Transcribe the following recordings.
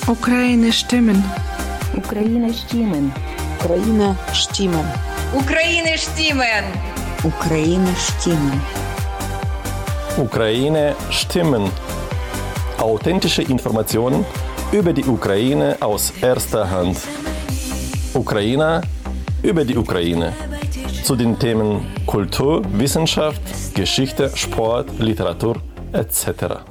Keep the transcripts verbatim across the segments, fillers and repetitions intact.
Ukraine Stimmen. Ukraine Stimmen. Ukraine Stimmen. Ukraine Stimmen. Ukraine Stimmen. Ukraine Stimmen. Authentische Informationen über die Ukraine aus erster Hand. Ukrainer über die Ukraine. Zu den Themen Kultur, Wissenschaft, Geschichte, Sport, Literatur et cetera.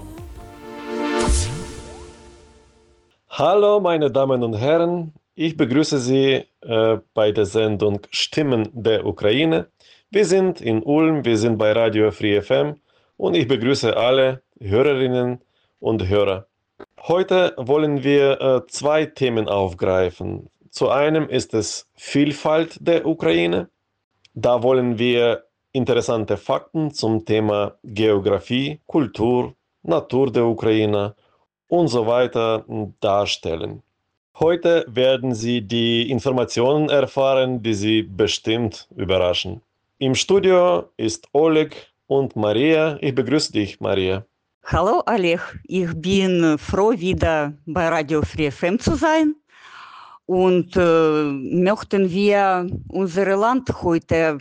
Hallo meine Damen und Herren, ich begrüße Sie äh, bei der Sendung Stimmen der Ukraine. Wir sind in Ulm, wir sind bei Radio Free F M und ich begrüße alle Hörerinnen und Hörer. Heute wollen wir äh, zwei Themen aufgreifen. Zu einem ist es Vielfalt der Ukraine. Da wollen wir interessante Fakten zum Thema Geografie, Kultur, Natur der Ukraine und so weiter darstellen. Heute werden Sie die Informationen erfahren, die Sie bestimmt überraschen. Im Studio ist Oleg und Maria. Ich begrüße dich, Maria. Hallo Oleg, ich bin froh, wieder bei Radio Free F M zu sein. Und äh, möchten wir unser Land heute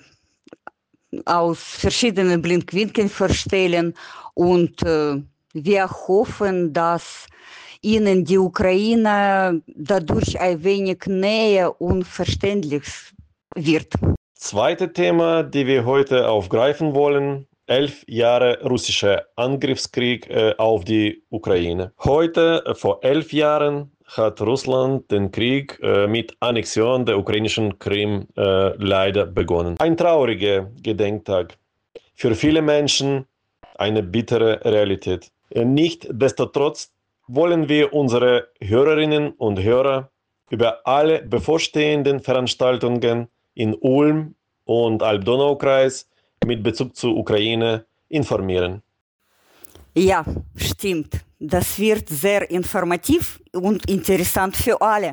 aus verschiedenen Blickwinkeln vorstellen und äh, wir hoffen, dass Ihnen die Ukraine dadurch ein wenig näher und verständlich wird. Zweite Thema, die wir heute aufgreifen wollen: elf Jahre russischer Angriffskrieg äh, auf die Ukraine. Heute, äh, vor elf Jahren, hat Russland den Krieg äh, mit Annexion der ukrainischen Krim äh, leider begonnen. Ein trauriger Gedenktag. Für viele Menschen eine bittere Realität. Nichtsdestotrotz wollen wir unsere Hörerinnen und Hörer über alle bevorstehenden Veranstaltungen in Ulm und Alb-Donau-Kreis mit Bezug zur Ukraine informieren. Ja, stimmt. Das wird sehr informativ und interessant für alle.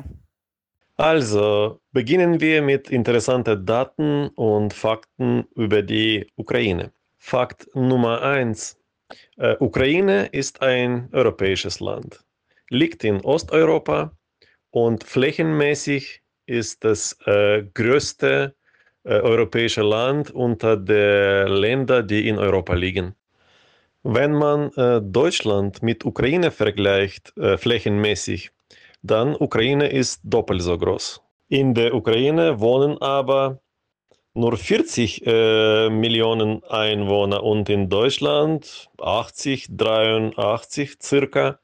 Also beginnen wir mit interessanten Daten und Fakten über die Ukraine. Fakt Nummer eins. Äh, Ukraine ist ein europäisches Land, liegt in Osteuropa und flächenmäßig ist das äh, größte äh, europäische Land unter den Ländern, die in Europa liegen. Wenn man äh, Deutschland mit Ukraine vergleicht, äh, flächenmäßig, dann Ukraine ist doppelt so groß. In der Ukraine wohnen aber nur vierzig äh, Millionen Einwohner und in Deutschland achtzig, dreiundachtzig circa.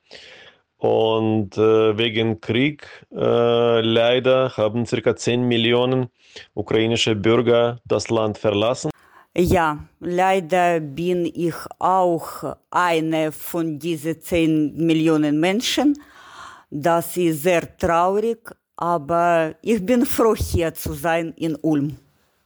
Und äh, wegen Krieg äh, leider haben circa zehn Millionen ukrainische Bürger das Land verlassen. Ja, leider bin ich auch eine von diesen zehn Millionen Menschen. Das ist sehr traurig, aber ich bin froh, hier zu sein in Ulm.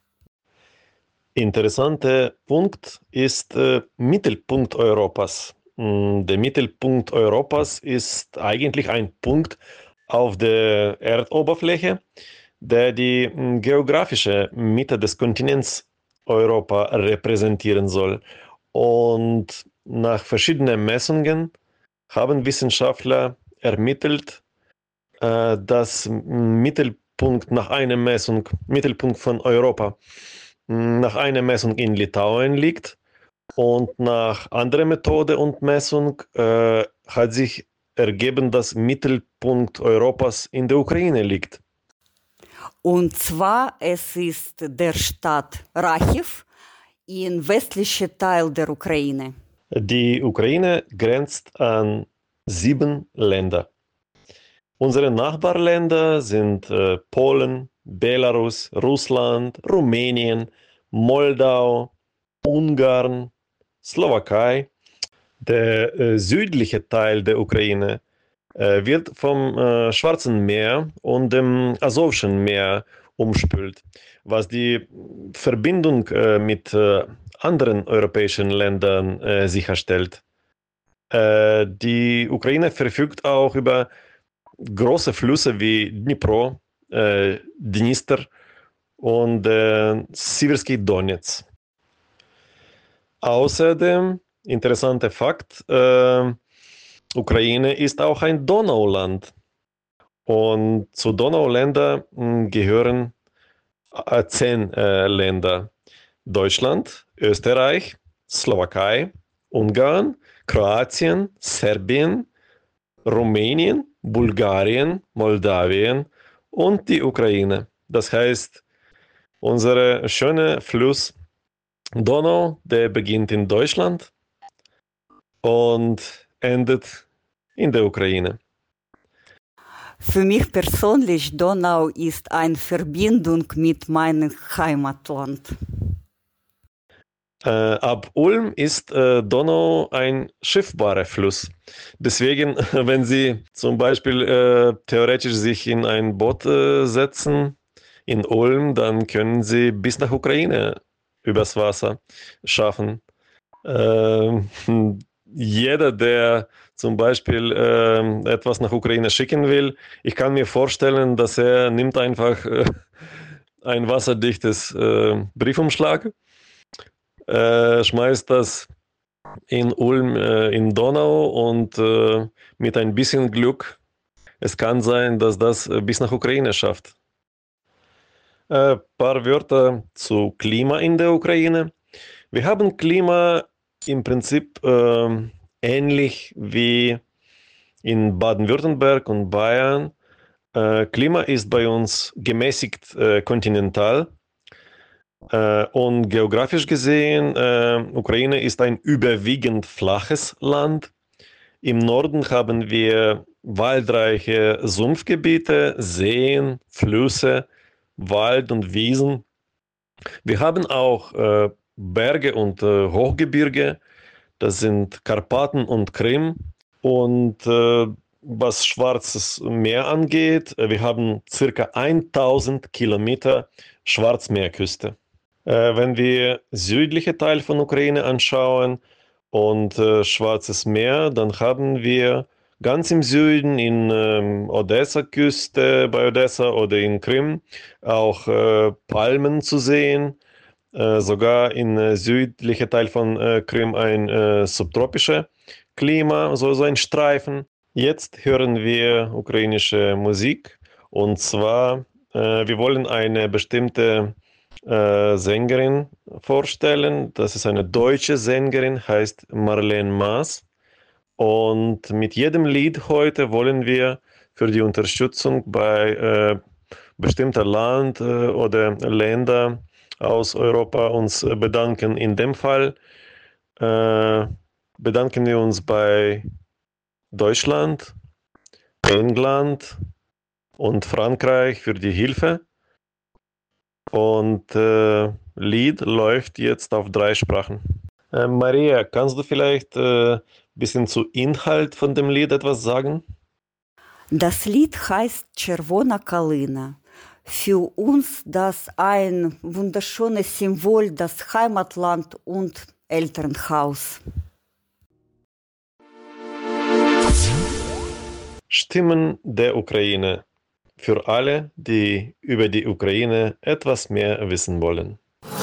Interessanter Punkt ist äh, Mittelpunkt Europas. Der Mittelpunkt Europas ist eigentlich ein Punkt auf der Erdoberfläche, der die äh, geografische Mitte des Kontinents Europa repräsentieren soll. Und nach verschiedenen Messungen haben Wissenschaftler ermittelt, äh, dass Mittelpunkt nach einer Messung, Mittelpunkt von Europa, nach einer Messung in Litauen liegt und nach anderer Methode und Messung äh, hat sich ergeben, dass Mittelpunkt Europas in der Ukraine liegt. Und zwar es ist der Stadt Rachiv im westlichen Teil der Ukraine. Die Ukraine grenzt an sieben Länder. Unsere Nachbarländer sind äh, Polen, Belarus, Russland, Rumänien, Moldau, Ungarn, Slowakei. Der äh, südliche Teil der Ukraine äh, wird vom äh, Schwarzen Meer und dem Asowschen Meer umspült, was die Verbindung äh, mit äh, anderen europäischen Ländern äh, sicherstellt. Äh, die Ukraine verfügt auch über große Flüsse wie Dnipro, äh, Dnister und äh, Siversky Donetsk. Außerdem, interessanter Fakt, äh, Ukraine ist auch ein Donauland. Und zu Donauländern mh, gehören äh, zehn äh, Länder. Deutschland, Österreich, Slowakei, Ungarn, Kroatien, Serbien, Rumänien, Bulgarien, Moldawien und die Ukraine. Das heißt, unser schöner Fluss Donau, der beginnt in Deutschland und endet in der Ukraine. Für mich persönlich, Donau ist eine Verbindung mit meinem Heimatland. Äh, ab Ulm ist äh, Donau ein schiffbarer Fluss. Deswegen, wenn Sie zum Beispiel äh, theoretisch sich in ein Boot äh, setzen in Ulm, dann können Sie bis nach Ukraine übers Wasser schaffen. Äh, jeder, der zum Beispiel äh, etwas nach Ukraine schicken will, ich kann mir vorstellen, dass er nimmt einfach äh, ein wasserdichtes äh, Briefumschlag, äh, schmeißt das in Ulm äh, in Donau und äh, mit ein bisschen Glück, es kann sein, dass das äh, bis nach Ukraine schafft. Ein äh, paar Wörter zu Klima in der Ukraine. Wir haben Klima im Prinzip äh, ähnlich wie in Baden-Württemberg und Bayern. Äh, Klima ist bei uns gemäßigt äh, kontinental. Äh, und geografisch gesehen, äh, Ukraine ist ein überwiegend flaches Land. Im Norden haben wir waldreiche Sumpfgebiete, Seen, Flüsse, Wald und Wiesen. Wir haben auch äh, Berge und äh, Hochgebirge, das sind Karpaten und Krim. Und äh, was Schwarzes Meer angeht, wir haben circa tausend Kilometer Schwarzmeerküste. Äh, wenn wir südliche Teil von Ukraine anschauen und äh, Schwarzes Meer, dann haben wir ganz im Süden in ähm, Odessa-Küste, bei Odessa oder in Krim auch äh, Palmen zu sehen. Äh, sogar in äh, südlichen Teil von äh, Krim ein äh, subtropisches Klima, so, so ein Streifen. Jetzt hören wir ukrainische Musik und zwar, äh, wir wollen eine bestimmte äh, Sängerin vorstellen. Das ist eine deutsche Sängerin, heißt Marlene Maas. Und mit jedem Lied heute wollen wir für die Unterstützung bei äh, bestimmter Land äh, oder Länder aus Europa uns bedanken. In dem Fall äh, bedanken wir uns bei Deutschland, England und Frankreich für die Hilfe. Und äh, Lied läuft jetzt auf drei Sprachen. Äh, Maria, kannst du vielleicht ein äh, bisschen zu Inhalt von dem Lied etwas sagen? Das Lied heißt Czerwona Kalina. Für uns das ein wunderschönes Symbol, das Heimatland und Elternhaus. Stimmen der Ukraine. Für alle, die über die Ukraine etwas mehr wissen wollen.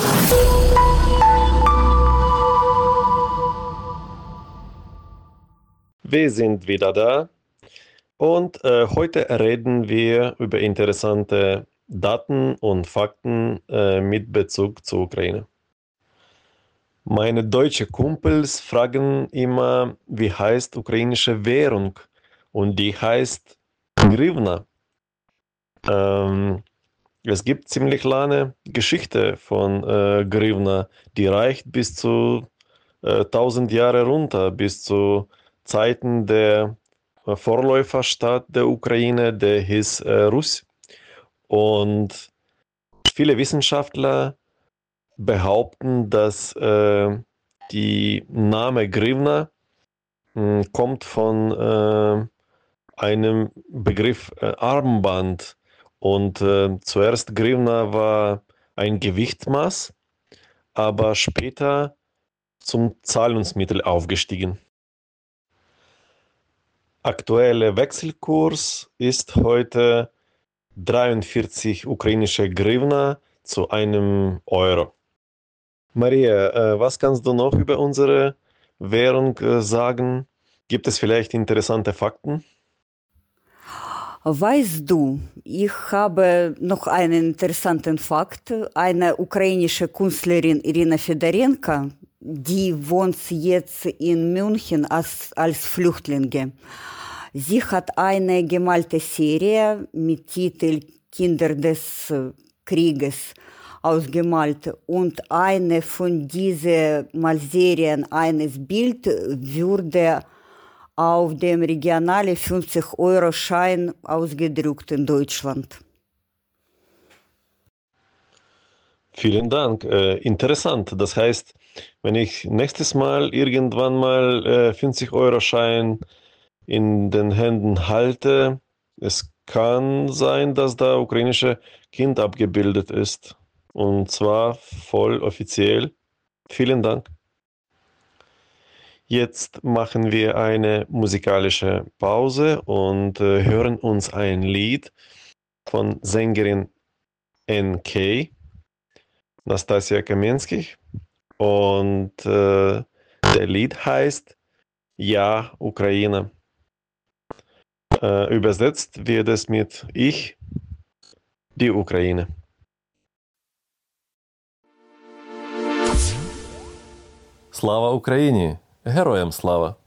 Wir sind wieder da und äh, heute reden wir über interessante Daten und Fakten äh, mit Bezug zur Ukraine. Meine deutschen Kumpels fragen immer, wie heißt ukrainische Währung? Und die heißt Hryvnia. Ähm, es gibt ziemlich lange Geschichte von äh, Hryvnia, die reicht bis zu äh, tausend Jahre runter, bis zu Zeiten der äh, Vorläuferstadt der Ukraine, der hieß äh, Russ. Und viele Wissenschaftler behaupten, dass äh, die Name Hryvnia mh, kommt von äh, einem Begriff äh, Armband. Und äh, zuerst Hryvnia war ein Gewichtsmaß, aber später zum Zahlungsmittel aufgestiegen. Aktueller Wechselkurs ist heute dreiundvierzig ukrainische Hryvnia zu einem Euro. Maria, äh, was kannst du noch über unsere Währung äh, sagen? Gibt es vielleicht interessante Fakten? Weißt du, ich habe noch einen interessanten Fakt. Eine ukrainische Künstlerin Irina Fedorenko, die wohnt jetzt in München als, als Flüchtlinge. Sie hat eine gemalte Serie mit Titel Kinder des Krieges ausgemalt und eine von diesen Malserien, eines Bild wurde auf dem regionalen fünfzig-Euro-Schein ausgedruckt in Deutschland. Vielen Dank. Äh, interessant. Das heißt, wenn ich nächstes Mal irgendwann mal äh, fünfzig-Euro-Schein in den Händen halte, es kann sein, dass da ukrainische Kind abgebildet ist. Und zwar voll offiziell. Vielen Dank. Jetzt machen wir eine musikalische Pause und äh, hören uns ein Lied von Sängerin N K, Nastasia Kamensky. Und äh, der Lied heißt Ja, Ukraine. Äh, übersetzt wird es mit Ich, die Ukraine. Слава Україні! Героям слава!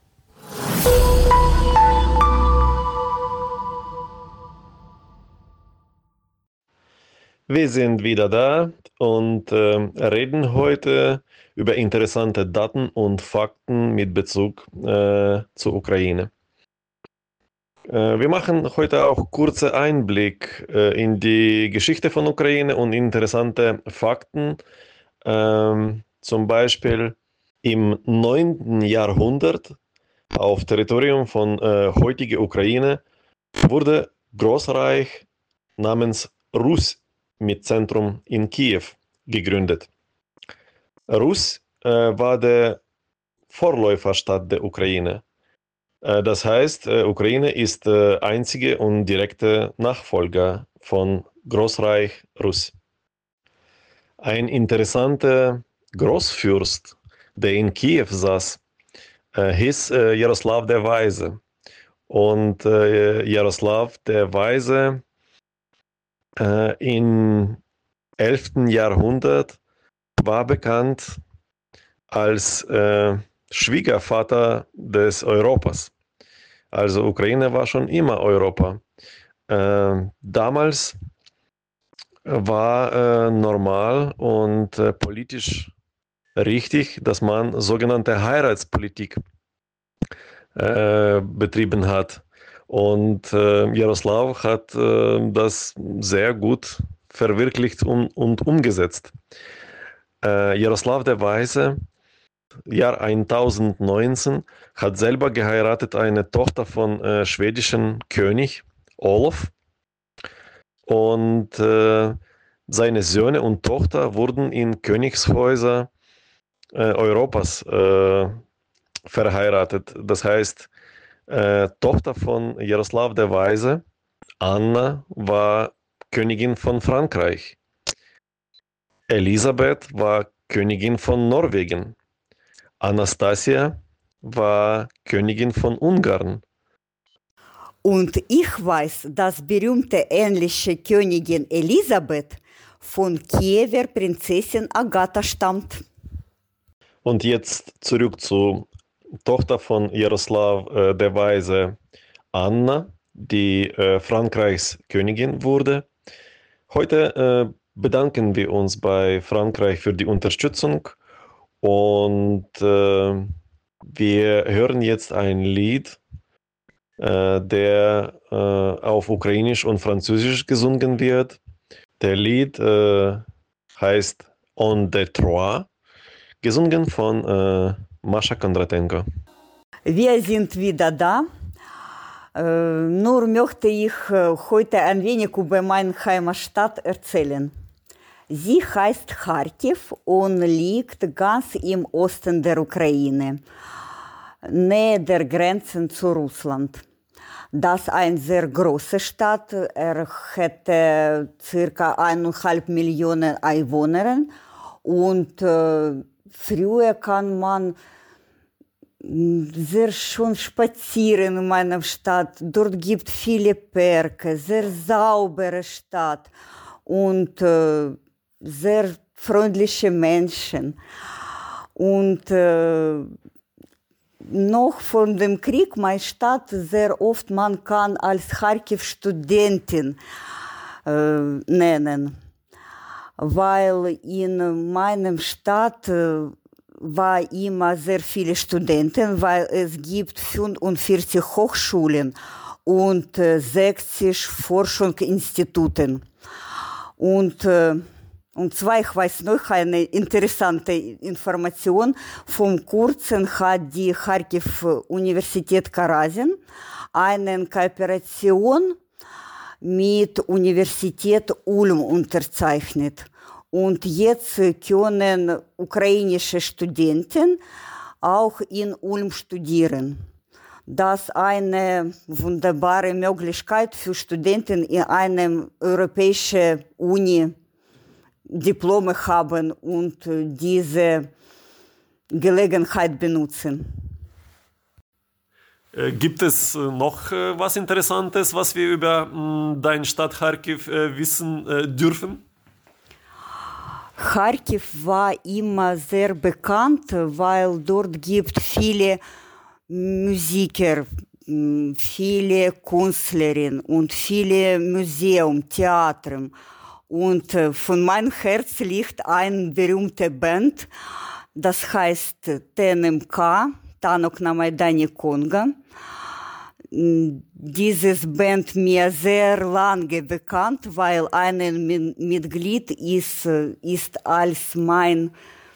Wir sind wieder da und äh, reden heute über interessante Daten und Fakten mit Bezug äh, zur Ukraine. Äh, wir machen heute auch kurzen Einblick äh, in die Geschichte von Ukraine und interessante Fakten. Ähm, zum Beispiel im neunten Jahrhundert auf Territorium von äh, heutiger Ukraine wurde Großreich namens Rus mit Zentrum in Kiew gegründet. Rus äh, war der Vorläuferstadt der Ukraine. Äh, das heißt, äh, Ukraine ist der einzige und direkte Nachfolger von Großreich Rus. Ein interessanter Großfürst, der in Kiew saß, äh, hieß äh, Jaroslav der Weise. Und äh, Jaroslav der Weise äh, im elften Jahrhundert war bekannt als äh, Schwiegervater des Europas. Also Ukraine war schon immer Europa. Äh, damals war äh, normal und äh, politisch richtig, dass man sogenannte Heiratspolitik äh, betrieben hat. Und äh, Jaroslav hat äh, das sehr gut verwirklicht und, und umgesetzt. Äh, Jaroslav der Weise, Jahr tausendneunzehn, hat selber geheiratet eine Tochter von äh, schwedischen König Olof. Und äh, seine Söhne und Tochter wurden in Königshäuser äh, Europas äh, verheiratet. Das heißt, äh, Tochter von Jaroslav der Weise, Anna, war Königin von Frankreich. Elisabeth war Königin von Norwegen. Anastasia war Königin von Ungarn. Und ich weiß, dass berühmte englische Königin Elisabeth von Kiewer Prinzessin Agatha stammt. Und jetzt zurück zur Tochter von Jaroslav äh, der Weise, Anna, die äh, Frankreichs Königin wurde. Heute äh, bedanken wir uns bei Frankreich für die Unterstützung und äh, wir hören jetzt ein Lied, äh, der äh, auf Ukrainisch und Französisch gesungen wird. Der Lied äh, heißt On the Trois, gesungen von äh, Mascha Kondratenko. Wir sind wieder da. Äh, nur möchte ich äh, heute ein wenig über meine Heimatstadt erzählen. Sie heißt Charkiw und liegt ganz im Osten der Ukraine, nähe der Grenzen zu Russland. Das ist eine sehr große Stadt. Er hätte circa eineinhalb Millionen Einwohner und äh, früher kann man sehr schön spazieren in meiner Stadt. Dort gibt viele Parke, sehr saubere Stadt und äh, sehr freundliche Menschen. Und äh, noch von dem Krieg, meine Stadt, sehr oft man kann als Charkiw-Studentin äh, nennen, weil in meiner Stadt äh, war immer sehr viele Studenten, weil es gibt fünfundvierzig Hochschulen und äh, sechzig Forschungsinstituten. Und äh, Und zwar, ich weiß noch eine interessante Information. Vor kurzem hat die Charkiw-Universität Karazin eine Kooperation mit Universität Ulm unterzeichnet. Und jetzt können ukrainische Studenten auch in Ulm studieren. Das ist eine wunderbare Möglichkeit für Studenten in einer europäischen Uni Diplome haben und diese Gelegenheit benutzen. Äh, gibt es noch äh, was Interessantes, was wir über mh, deine Stadt Charkiw äh, wissen äh, dürfen? Charkiw war immer sehr bekannt, weil dort gibt viele Musiker, viele Künstlerinnen und viele Museen, Theater. Und äh, von meinem Herz liegt eine berühmte Band, das heißt T N M K, Tanok na Maidani Konga. Dieses Band mir sehr lange bekannt, weil ein Mitglied ist, ist als mein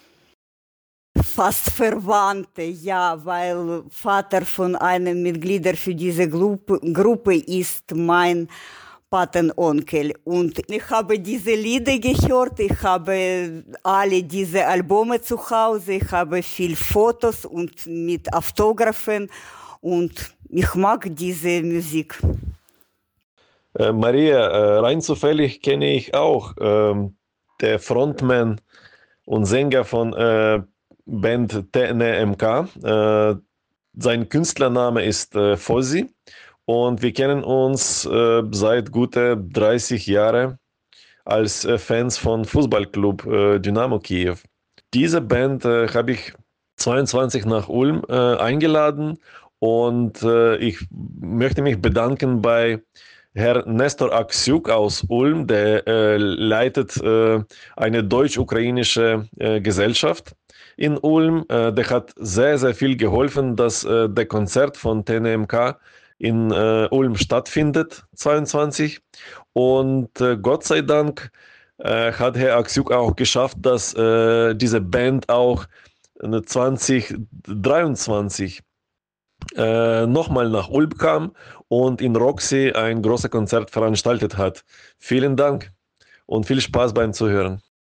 fast Verwandter, ja, weil Vater von einem Mitglied für diese Gruppe, Gruppe ist mein Patenonkel. Und ich habe diese Lieder gehört, ich habe alle diese Albume zu Hause, ich habe viele Fotos und mit Autographen und ich mag diese Musik. Äh, Maria, äh, rein zufällig kenne ich auch ähm, der Frontman und Sänger von äh, Band T N M K. Äh, sein Künstlername ist äh, Fozzy. Und wir kennen uns äh, seit gute dreißig Jahren als äh, Fans von Fußballclub äh, Dynamo Kiew. Diese Band äh, habe ich zweiundzwanzig nach Ulm äh, eingeladen und äh, ich möchte mich bedanken bei Herrn Nestor Aksiuk aus Ulm, der äh, leitet äh, eine deutsch-ukrainische äh, Gesellschaft in Ulm. Äh, der hat sehr, sehr viel geholfen, dass äh, der Konzert von T N M K in äh, Ulm stattfindet, zweiundzwanzig. Und äh, Gott sei Dank äh, hat Herr Aksiuk auch geschafft, dass äh, diese Band auch äh, zwanzig dreiundzwanzig äh, nochmal nach Ulm kam und in Roxy ein großes Konzert veranstaltet hat. Vielen Dank und viel Spaß beim Zuhören.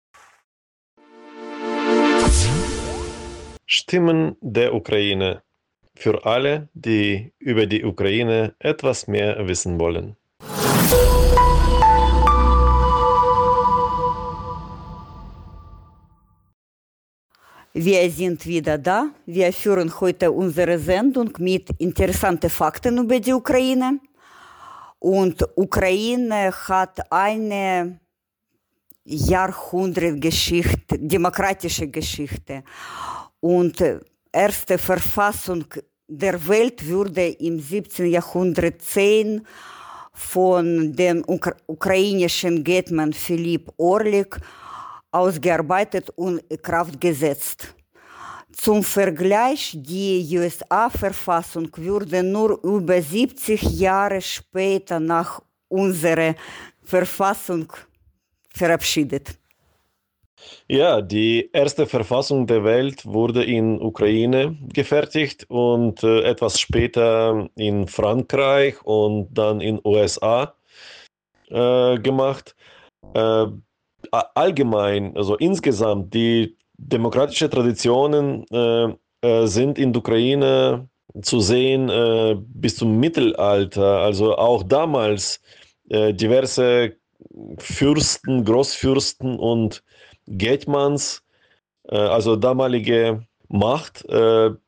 Stimmen der Ukraine. Für alle, die über die Ukraine etwas mehr wissen wollen. Wir sind wieder da. Wir führen heute unsere Sendung mit interessanten Fakten über die Ukraine. Und Ukraine hat eine Jahrhundertgeschichte, demokratische Geschichte. Und erste Verfassung der Welt wurde im siebzehnten Jahrhundert zehn von dem Ukra- ukrainischen Hetman Philipp Orlik ausgearbeitet und in Kraft gesetzt. Zum Vergleich, die U S A-Verfassung wurde nur über siebzig Jahre später nach unserer Verfassung verabschiedet. Ja, die erste Verfassung der Welt wurde in Ukraine gefertigt und äh, etwas später in Frankreich und dann in U S A äh, gemacht. Äh, allgemein, also insgesamt, die demokratischen Traditionen äh, äh, sind in der Ukraine zu sehen äh, bis zum Mittelalter. Also auch damals äh, diverse Fürsten, Großfürsten und Hetmans, äh, also damalige Macht, äh,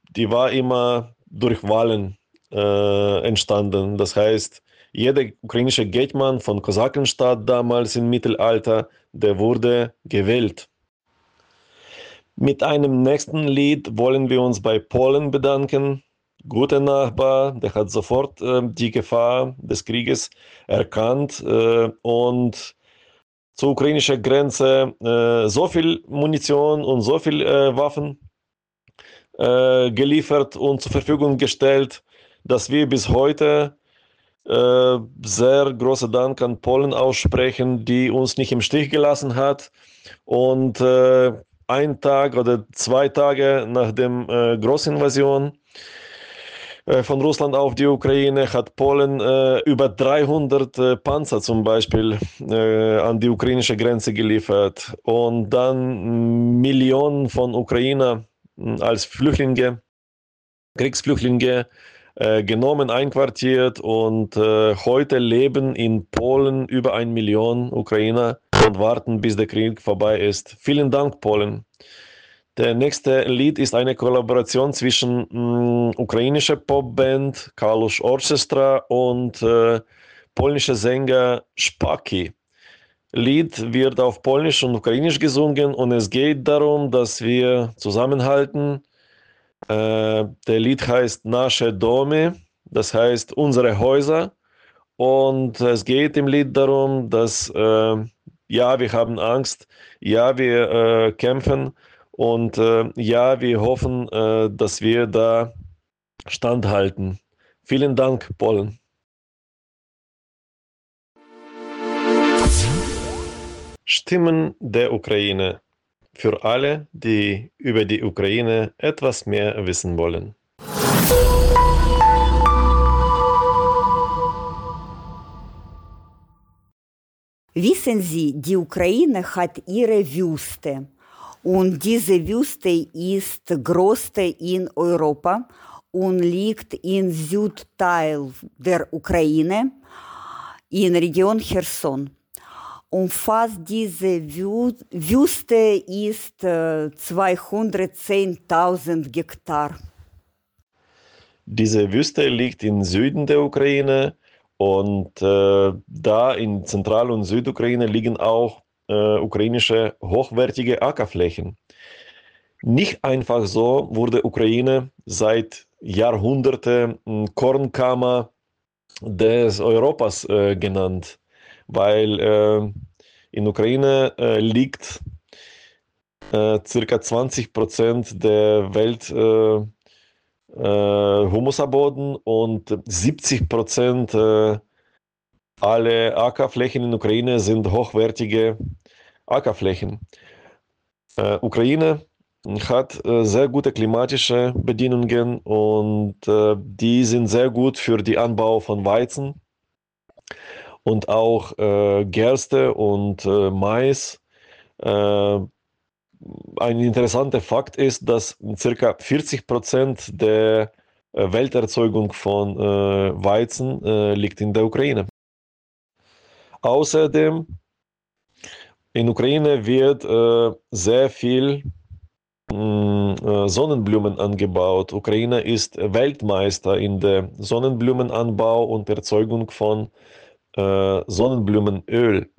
die war immer durch Wahlen äh, entstanden. Das heißt, jeder ukrainische Hetman von Kosakenstadt damals im Mittelalter, der wurde gewählt. Mit einem nächsten Lied wollen wir uns bei Polen bedanken. Guter Nachbar, der hat sofort äh, die Gefahr des Krieges erkannt äh, und zur ukrainischen Grenze äh, so viel Munition und so viel äh, Waffen äh, geliefert und zur Verfügung gestellt, dass wir bis heute äh, sehr großen Dank an Polen aussprechen, die uns nicht im Stich gelassen hat. Und äh, ein Tag oder zwei Tage nach der äh, Großinvasion äh, von Russland auf die Ukraine hat Polen äh, über dreihundert äh, Panzer zum Beispiel äh, an die ukrainische Grenze geliefert und dann Millionen von Ukrainer äh, als Flüchtlinge, Kriegsflüchtlinge äh, genommen, einquartiert und äh, heute leben in Polen über eine Million Ukrainer und warten, bis der Krieg vorbei ist. Vielen Dank, Polen. Der nächste Lied ist eine Kollaboration zwischen mh, ukrainischer Popband Kalush Orchestra und äh, polnischer Sänger Szpaki. Lied wird auf Polnisch und Ukrainisch gesungen und es geht darum, dass wir zusammenhalten. Äh, der Lied heißt Nasze Domy, das heißt unsere Häuser. Und es geht im Lied darum, dass äh, ja, wir haben Angst, ja, wir äh, kämpfen und äh, ja, wir hoffen, äh, dass wir da standhalten. Vielen Dank, Polen. Stimmen der Ukraine. Für alle, die über die Ukraine etwas mehr wissen wollen. Wissen Sie, die Ukraine hat ihre Wüste und diese Wüste ist größte in Europa und liegt im Südteil der Ukraine in Region Cherson. Umfasst diese Wü- Wüste ist äh, zweihundertzehntausend Hektar. Diese Wüste liegt im Süden der Ukraine und äh, da in Zentral- und Südukraine liegen auch äh, ukrainische hochwertige Ackerflächen. Nicht einfach so wurde Ukraine seit Jahrhunderten Kornkammer des Europas äh, genannt, weil äh, in Ukraine äh, liegt äh, circa zwanzig Prozent der Welt äh, äh, Humusaboden und siebzig Prozent äh, aller Ackerflächen in Ukraine sind hochwertige Ackerflächen. Äh, Ukraine hat äh, sehr gute klimatische Bedingungen und äh, die sind sehr gut für den Anbau von Weizen und auch äh, Gerste und äh, Mais. Äh, ein interessanter Fakt ist, dass ca. vierzig Prozent der äh, Welterzeugung von äh, Weizen äh, liegt in der Ukraine. Außerdem in Ukraine wird äh, sehr viel mh, äh, Sonnenblumen angebaut. Ukraine ist Weltmeister in der Sonnenblumenanbau und Erzeugung von äh, Sonnenblumenöl.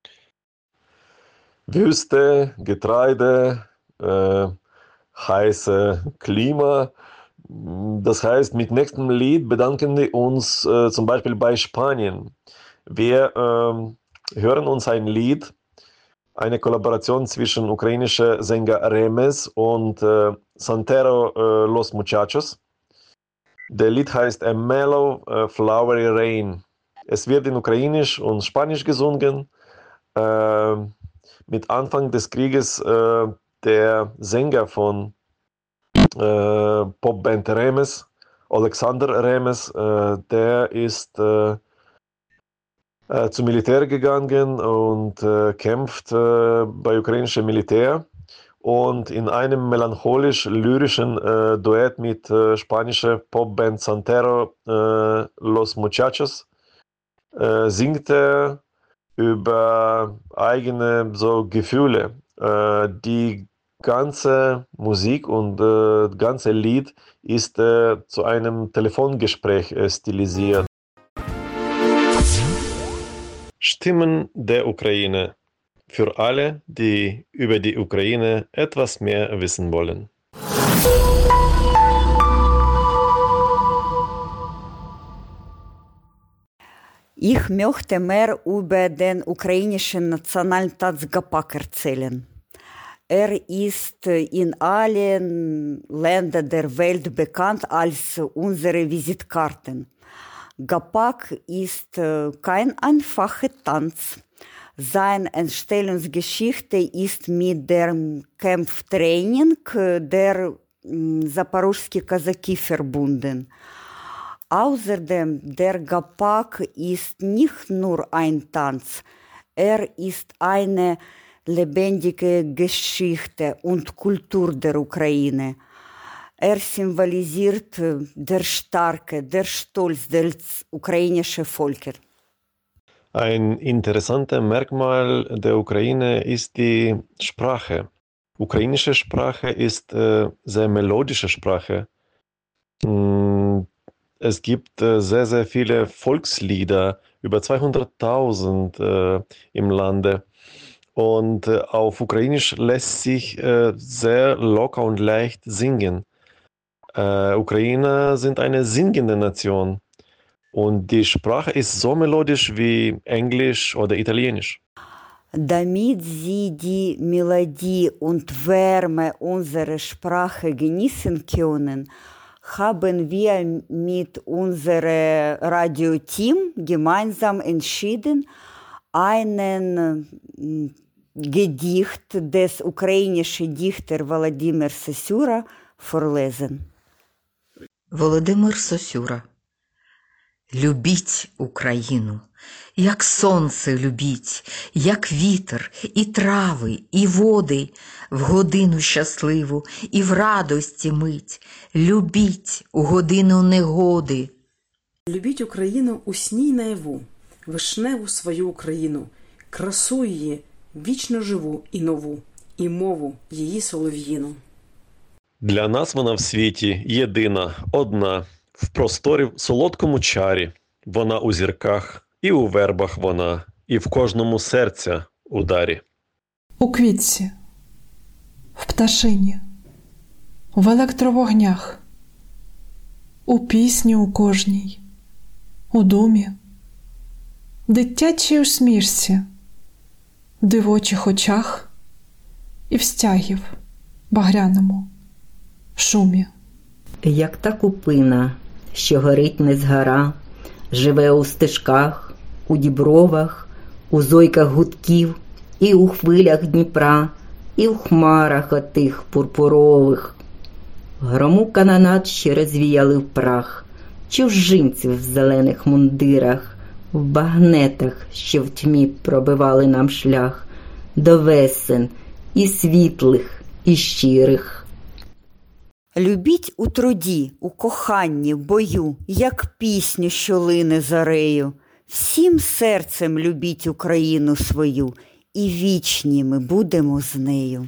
Wüste, Getreide, äh, heiße Klima. Das heißt, mit nächstem Lied bedanken wir uns äh, zum Beispiel bei Spanien. Wir äh, hören uns ein Lied, eine Kollaboration zwischen ukrainischer Sänger Remes und äh, Santero äh, Los Muchachos. Der Lied heißt A Mellow uh, Flowery Rain. Es wird in Ukrainisch und Spanisch gesungen. Äh, mit Anfang des Krieges äh, der Sänger von äh, Popband Remes, Alexander Remes, äh, der ist äh, äh, zum Militär gegangen und äh, kämpft äh, bei ukrainischem Militär. Und in einem melancholisch-lyrischen äh, Duett mit äh, spanischer Popband Santero äh, Los Muchachos äh, singt er über eigene so Gefühle, äh, die ganze Musik und äh, das ganze Lied ist äh, zu einem Telefongespräch äh, stilisiert. Stimmen der Ukraine. Für alle, die über die Ukraine etwas mehr wissen wollen. Ich möchte mehr über den ukrainischen Nationaltanz Gapak erzählen. Er ist in allen Ländern der Welt bekannt als unsere Visitkarten. Gapak ist kein einfacher Tanz. Seine Entstehungsgeschichte ist mit dem Kampftraining der Saporoschski Kasaki verbunden. Außerdem, der Gapak ist nicht nur ein Tanz, er ist eine lebendige Geschichte und Kultur der Ukraine. Er symbolisiert der Starke, der Stolz des ukrainischen Volkes. Ein interessantes Merkmal der Ukraine ist die Sprache. Ukrainische Sprache ist äh, sehr melodische Sprache. Es gibt äh, sehr, sehr viele Volkslieder, über zweihunderttausend äh, im Lande. Und äh, auf Ukrainisch lässt sich äh, sehr locker und leicht singen. Äh, Ukrainer sind eine singende Nation. Und die Sprache ist so melodisch wie Englisch oder Italienisch. Damit Sie die Melodie und Wärme unserer Sprache genießen können, haben wir mit unserem Radioteam gemeinsam entschieden, einen Gedicht des ukrainischen Dichters Володимир Сосюра vorlesen. Володимир Сосюра. Любіть Україну, як сонце любіть, як вітер, і трави, і води, в годину щасливу, і в радості мить. Любіть у годину негоди. Любіть Україну у сні й наяву, вишневу свою Україну, красу її, вічно живу і нову, і мову її солов'їну. Для нас вона в світі єдина, одна, в просторі в солодкому чарі. Вона у зірках, і у вербах вона, і в кожному серця ударі. У квітці, в пташині, в електровогнях, у пісні у кожній, у думі, дитячій усмішці, дивочих очах і в стягів багряному шумі. Як та купина, що горить не згора, живе у стежках, у дібровах, у зойках гудків, і у хвилях Дніпра, і в хмарах отих пурпурових. Грому канонад ще розвіяли в прах, чужинців в зелених мундирах, в багнетах, що в тьмі пробивали нам шлях, до весен і світлих, і щирих. Любіть у труді, у коханні, в бою, як пісню, що лине зарею. Всім серцем любіть Україну свою, і вічні ми будемо з нею.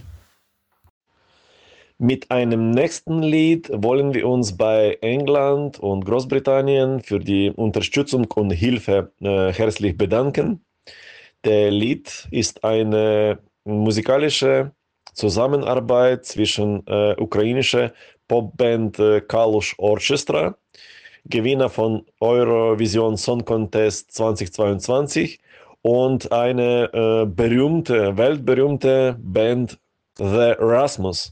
Mit einem nächsten Lied wollen wir uns bei England und Großbritannien für die Unterstützung und Hilfe äh, herzlich bedanken. Der Lied ist eine musikalische Zusammenarbeit zwischen äh, ukrainischer Popband äh, Kalush Orchestra, Gewinner von Eurovision Song Contest zweitausendzweiundzwanzig, und eine äh, berühmte, weltberühmte Band The Rasmus.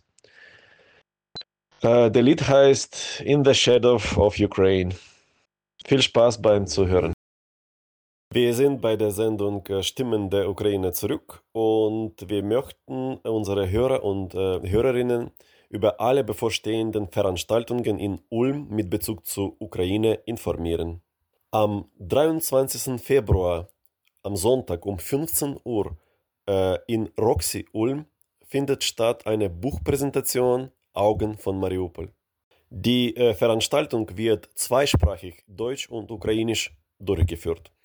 Äh, der Lied heißt In the Shadow of Ukraine. Viel Spaß beim Zuhören. Wir sind bei der Sendung Stimmen der Ukraine zurück und wir möchten unsere Hörer und äh, Hörerinnen über alle bevorstehenden Veranstaltungen in Ulm mit Bezug zur Ukraine informieren. Am dreiundzwanzigsten Februar, am Sonntag um fünfzehn Uhr äh, in Roxy Ulm findet statt eine Buchpräsentation Augen von Mariupol. Die äh, Veranstaltung wird zweisprachig, Deutsch und Ukrainisch, durchgeführt.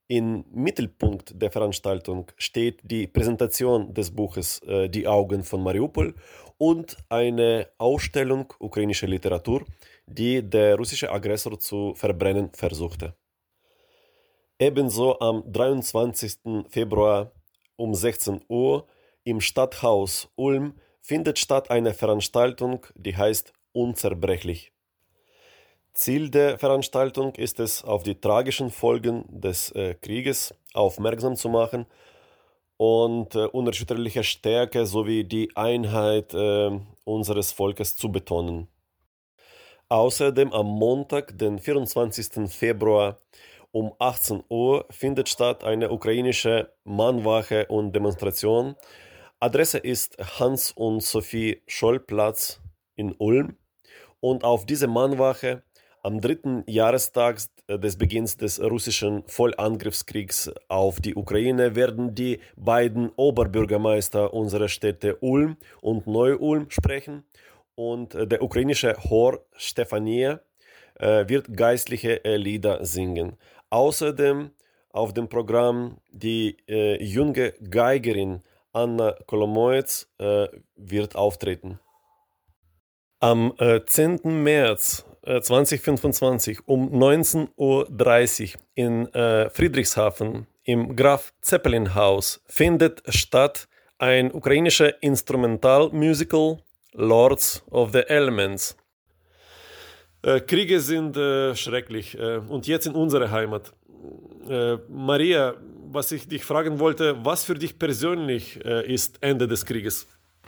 Im Mittelpunkt der Veranstaltung steht die Präsentation des Buches äh, Die Augen von Mariupol und eine Ausstellung ukrainischer Literatur, die der russische Aggressor zu verbrennen versuchte. Ebenso am dreiundzwanzigsten Februar um sechzehn Uhr im Stadthaus Ulm findet statt eine Veranstaltung, die heißt Unzerbrechlich. Ziel der Veranstaltung ist es, auf die tragischen Folgen des äh, Krieges aufmerksam zu machen und äh, unerschütterliche Stärke sowie die Einheit äh, unseres Volkes zu betonen. Außerdem am Montag, den vierundzwanzigsten Februar um achtzehn Uhr findet statt eine ukrainische Mahnwache und Demonstration. Adresse ist Hans- und Sophie-Scholl-Platz in Ulm. Und auf diese Mahnwache am dritten Jahrestag des Beginns des russischen Vollangriffskriegs auf die Ukraine werden die beiden Oberbürgermeister unserer Städte Ulm und Neu-Ulm sprechen und der ukrainische Chor Stefania äh, wird geistliche äh, Lieder singen. Außerdem auf dem Programm die äh, junge Geigerin Anna Kolomoetz äh, wird auftreten. Am äh, zehnten März äh, zweitausendfünfundzwanzig um neunzehn Uhr dreißig in äh, Friedrichshafen im Graf Zeppelin Haus findet statt ein ukrainischer Instrumentalmusical Lords of the Elements. Äh, Kriege sind äh, schrecklich äh, und jetzt in unserer Heimat. Äh, Maria, was ich dich fragen wollte, was für dich persönlich äh, ist Ende des Krieges?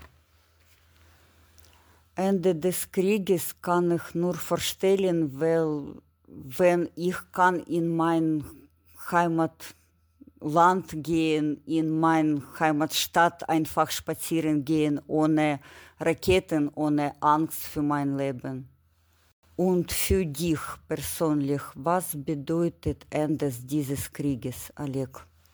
Ende des Krieges kann ich nur vorstellen, weil wenn ich kann in mein Heimatland gehen, in meine Heimatstadt einfach spazieren gehen, ohne Raketen, ohne Angst für mein Leben. Und für dich persönlich, was bedeutet Ende dieses Krieges, Oleg?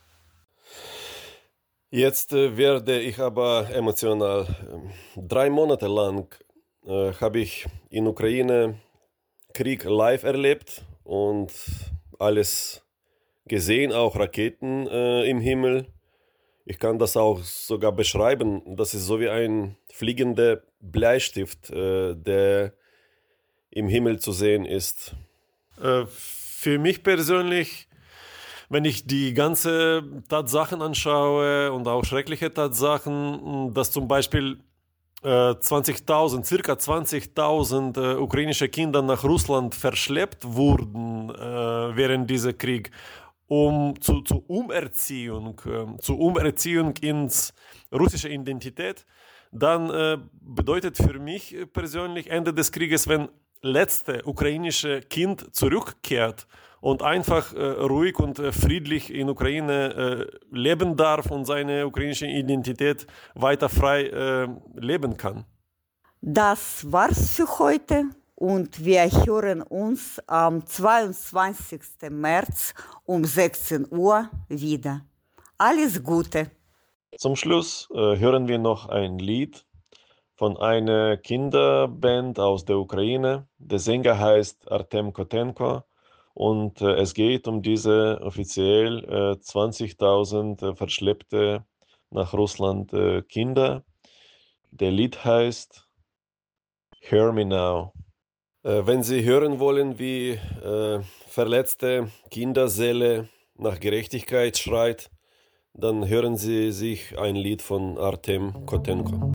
Jetzt äh, werde ich aber emotional. Drei Monate lang äh, habe ich in Ukraine Krieg live erlebt und alles gesehen, auch Raketen äh, im Himmel. Ich kann das auch sogar beschreiben. Das ist so wie ein fliegender Bleistift, äh, der im Himmel zu sehen ist. Äh, für mich persönlich, wenn ich die ganze Tatsachen anschaue und auch schreckliche Tatsachen, dass zum Beispiel äh, zwanzigtausend, circa zwanzigtausend äh, ukrainische Kinder nach Russland verschleppt wurden äh, während dieser Krieg, um zu, zu Umerziehung, äh, zu Umerziehung ins russische Identität, dann äh, bedeutet für mich persönlich Ende des Krieges, wenn letzte ukrainische Kind zurückkehrt und einfach äh, ruhig und äh, friedlich in Ukraine äh, leben darf und seine ukrainische Identität weiter frei äh, leben kann. Das war's für heute und wir hören uns am zweiundzwanzigsten März um sechzehn Uhr wieder. Alles Gute! Zum Schluss äh, hören wir noch ein Lied von einer Kinderband aus der Ukraine. Der Sänger heißt Artem Kotenko und äh, es geht um diese offiziell äh, zwanzigtausend äh, verschleppte nach Russland äh, Kinder. Der Lied heißt Hear Me Now. Äh, wenn Sie hören wollen, wie äh, verletzte Kinderseele nach Gerechtigkeit schreit, dann hören Sie sich ein Lied von Artem Kotenko.